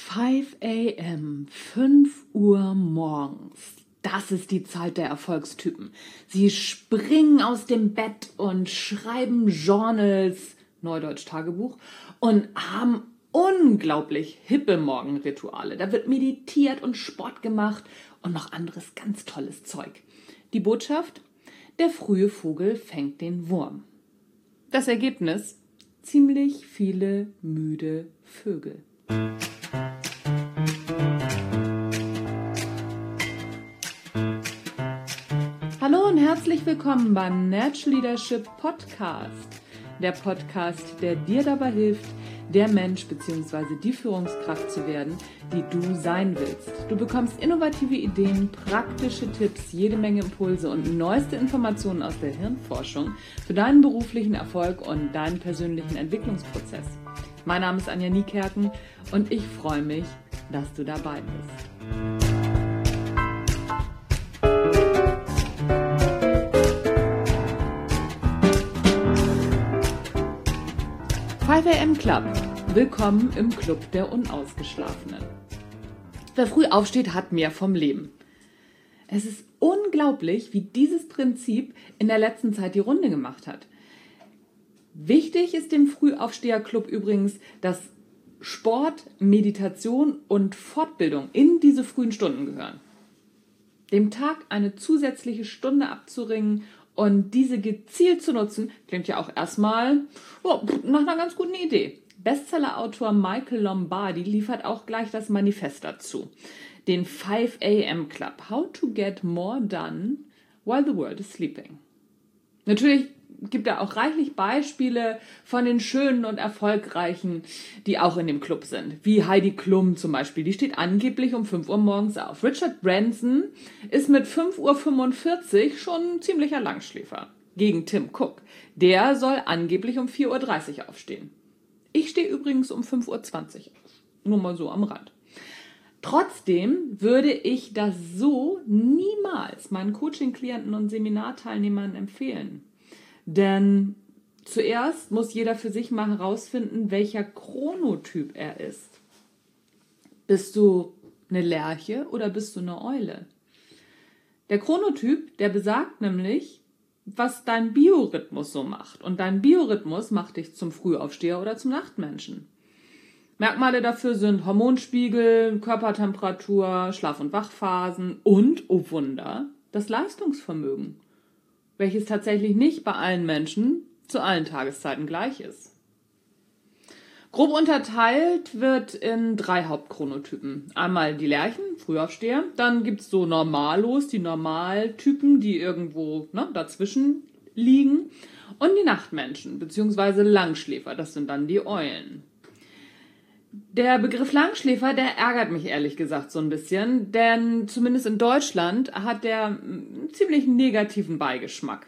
5 a.m., 5 Uhr morgens. Das ist die Zeit der Erfolgstypen. Sie springen aus dem Bett und schreiben Journals, Neudeutsch Tagebuch, und haben unglaublich hippe Morgenrituale. Da wird meditiert und Sport gemacht und noch anderes ganz tolles Zeug. Die Botschaft? Der frühe Vogel fängt den Wurm. Das Ergebnis? Ziemlich viele müde Vögel. Hallo und herzlich willkommen beim Natural Leadership Podcast. Der Podcast, der dir dabei hilft, der Mensch bzw. die Führungskraft zu werden, die du sein willst. Du bekommst innovative Ideen, praktische Tipps, jede Menge Impulse und neueste Informationen aus der Hirnforschung für deinen beruflichen Erfolg und deinen persönlichen Entwicklungsprozess. Mein Name ist Anja Niekerken und ich freue mich, dass du dabei bist. 5 a.m. Club. Willkommen im Club der Unausgeschlafenen. Wer früh aufsteht, hat mehr vom Leben. Es ist unglaublich, wie dieses Prinzip in der letzten Zeit die Runde gemacht hat. Wichtig ist dem Frühaufsteher-Club übrigens, dass Sport, Meditation und Fortbildung in diese frühen Stunden gehören. Dem Tag eine zusätzliche Stunde abzuringen und diese gezielt zu nutzen, klingt ja auch erstmal nach einer ganz guten Idee. Bestsellerautor Michael Lombardi liefert auch gleich das Manifest dazu. Den 5 a.m. Club. How to get more done while the world is sleeping. Natürlich gibt er auch reichlich Beispiele von den Schönen und Erfolgreichen, die auch in dem Club sind. Wie Heidi Klum zum Beispiel, die steht angeblich um 5 Uhr morgens auf. Richard Branson ist mit 5:45 Uhr schon ein ziemlicher Langschläfer. Gegen Tim Cook. Der soll angeblich um 4:30 Uhr aufstehen. Ich stehe übrigens um 5:20 Uhr auf. Nur mal so am Rand. Trotzdem würde ich das so niemals meinen Coaching-Klienten und Seminarteilnehmern empfehlen. Denn zuerst muss jeder für sich mal herausfinden, welcher Chronotyp er ist. Bist du eine Lerche oder bist du eine Eule? Der Chronotyp, der besagt nämlich, was dein Biorhythmus so macht. Und dein Biorhythmus macht dich zum Frühaufsteher oder zum Nachtmenschen. Merkmale dafür sind Hormonspiegel, Körpertemperatur, Schlaf- und Wachphasen und, oh Wunder, das Leistungsvermögen, welches tatsächlich nicht bei allen Menschen zu allen Tageszeiten gleich ist. Grob unterteilt wird in 3 Hauptchronotypen. Einmal die Lerchen, Frühaufsteher, dann gibt es so Normalos, die Normaltypen, die irgendwo dazwischen liegen, und die Nachtmenschen bzw. Langschläfer, das sind dann die Eulen. Der Begriff Langschläfer, der ärgert mich ehrlich gesagt so ein bisschen, denn zumindest in Deutschland hat der einen ziemlich negativen Beigeschmack.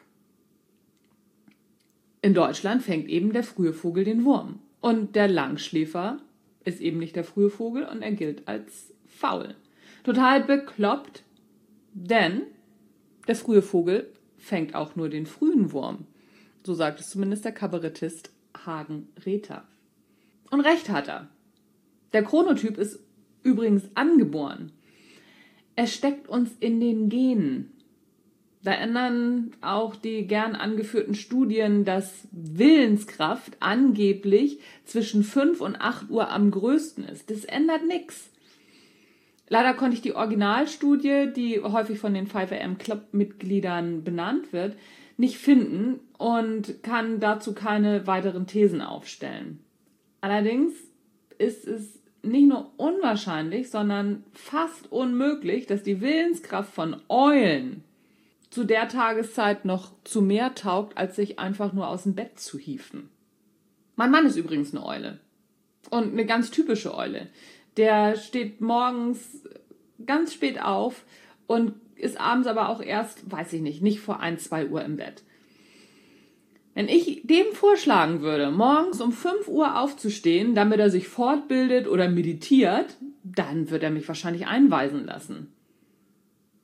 In Deutschland fängt eben der frühe Vogel den Wurm. Und der Langschläfer ist eben nicht der frühe Vogel und er gilt als faul. Total bekloppt, denn der frühe Vogel fängt auch nur den frühen Wurm. So sagt es zumindest der Kabarettist Hagen Rether. Und recht hat er. Der Chronotyp ist übrigens angeboren. Es steckt uns in den Genen. Da ändern auch die gern angeführten Studien, dass Willenskraft angeblich zwischen 5 und 8 Uhr am größten ist. Das ändert nichts. Leider konnte ich die Originalstudie, die häufig von den 5 a.m. Club-Mitgliedern benannt wird, nicht finden und kann dazu keine weiteren Thesen aufstellen. Allerdings ist es nicht nur unwahrscheinlich, sondern fast unmöglich, dass die Willenskraft von Eulen zu der Tageszeit noch zu mehr taugt, als sich einfach nur aus dem Bett zu hieven. Mein Mann ist übrigens eine Eule. Und eine ganz typische Eule. Der steht morgens ganz spät auf und ist abends aber auch erst, weiß ich nicht vor 1-2 Uhr im Bett. Wenn ich dem vorschlagen würde, morgens um 5 Uhr aufzustehen, damit er sich fortbildet oder meditiert, dann würde er mich wahrscheinlich einweisen lassen.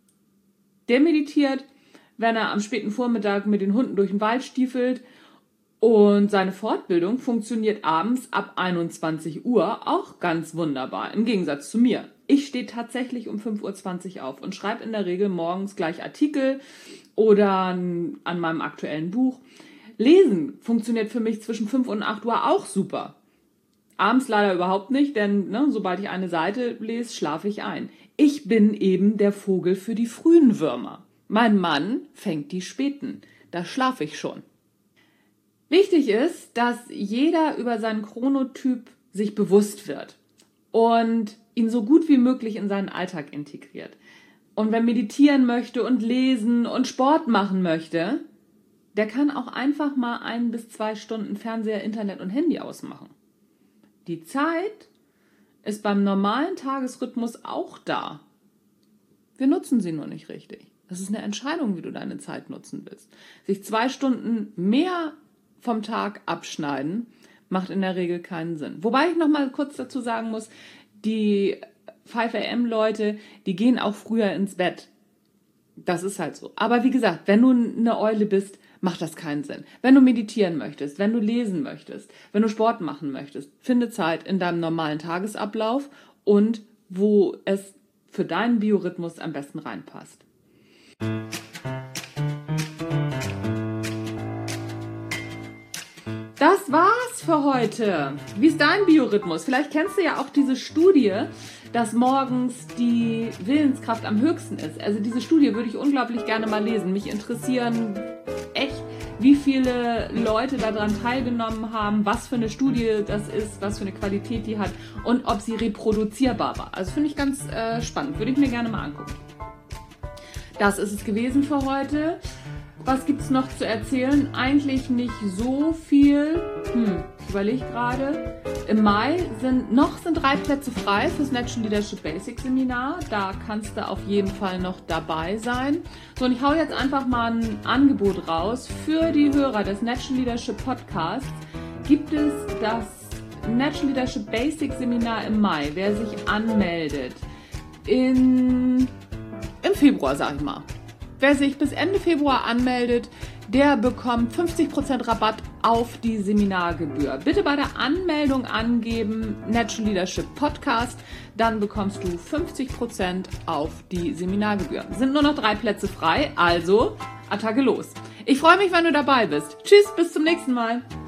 Der meditiert, wenn er am späten Vormittag mit den Hunden durch den Wald stiefelt Und seine Fortbildung funktioniert abends ab 21 Uhr auch ganz wunderbar, im Gegensatz zu mir. Ich stehe tatsächlich um 5:20 Uhr auf und schreibe in der Regel morgens gleich Artikel oder an meinem aktuellen Buch. Lesen funktioniert für mich zwischen 5 und 8 Uhr auch super. Abends leider überhaupt nicht, denn sobald ich eine Seite lese, schlafe ich ein. Ich bin eben der Vogel für die frühen Würmer. Mein Mann fängt die späten. Da schlafe ich schon. Wichtig ist, dass jeder über seinen Chronotyp sich bewusst wird und ihn so gut wie möglich in seinen Alltag integriert. Und wer meditieren möchte und lesen und Sport machen möchte, der kann auch einfach mal 1 bis 2 Stunden Fernseher, Internet und Handy ausmachen. Die Zeit ist beim normalen Tagesrhythmus auch da. Wir nutzen sie nur nicht richtig. Das ist eine Entscheidung, wie du deine Zeit nutzen willst. Sich 2 Stunden mehr vom Tag abschneiden, macht in der Regel keinen Sinn. Wobei ich noch mal kurz dazu sagen muss, die 5 AM Leute, die gehen auch früher ins Bett. Das ist halt so. Aber wie gesagt, wenn du eine Eule bist, macht das keinen Sinn. Wenn du meditieren möchtest, wenn du lesen möchtest, wenn du Sport machen möchtest, finde Zeit in deinem normalen Tagesablauf und wo es für deinen Biorhythmus am besten reinpasst. Das war's für heute. Wie ist dein Biorhythmus? Vielleicht kennst du ja auch diese Studie, dass morgens die Willenskraft am höchsten ist. Also diese Studie würde ich unglaublich gerne mal lesen. Mich interessieren echt, wie viele Leute daran teilgenommen haben, was für eine Studie das ist, was für eine Qualität die hat und ob sie reproduzierbar war. Also finde ich ganz spannend. Würde ich mir gerne mal angucken. Das ist es gewesen für heute. Was gibt es noch zu erzählen? Eigentlich nicht so viel. Ich überlege gerade. Im Mai sind 3 Plätze frei fürs Natural Leadership Basics Seminar. Da kannst du auf jeden Fall noch dabei sein. So, und ich hau jetzt einfach mal ein Angebot raus. Für die Hörer des Natural Leadership Podcasts gibt es das Natural Leadership Basics Seminar im Mai. Wer sich anmeldet im Februar, sag ich mal. Wer sich bis Ende Februar anmeldet, der bekommt 50% Rabatt auf die Seminargebühr. Bitte bei der Anmeldung angeben Natural Leadership Podcast, dann bekommst du 50% auf die Seminargebühr. Sind nur noch 3 Plätze frei, also Attacke los. Ich freue mich, wenn du dabei bist. Tschüss, bis zum nächsten Mal.